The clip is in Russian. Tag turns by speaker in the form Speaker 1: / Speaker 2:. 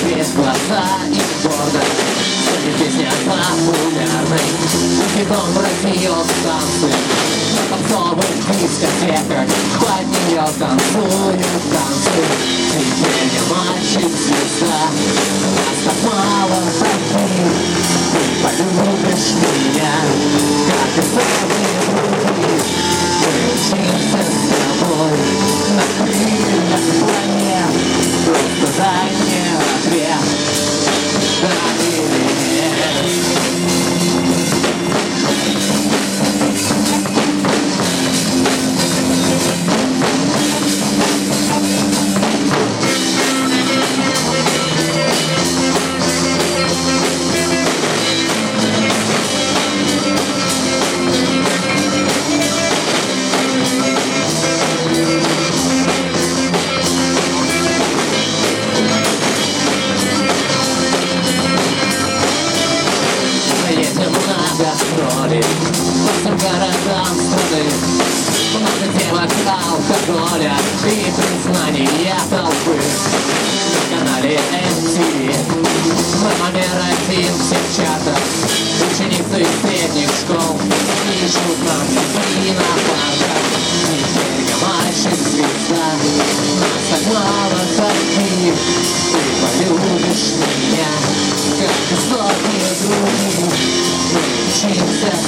Speaker 1: закрыть глаза и гордо. Эта песня популярной, хитом разнесет танцы. На попсовых дискотеках под нее танцуют танцы. Теперь я мальчик-звезда, нас так мало таких. Ты полюбишь меня, как и самые другие. Мы учимся с тобой на крыльях планет. Просто дай мне ответ, да или нет. Гастроли по всем городам страны. Много девок, алкоголя и признания толпы. На канале MTV мы номер один всех чатов. Ученицы средних школ пишут нам стихи на парках. Теперь я мальчик-звезда, нас так мало таких. Ты полюбишь меня, как и сотни других. Мы учимся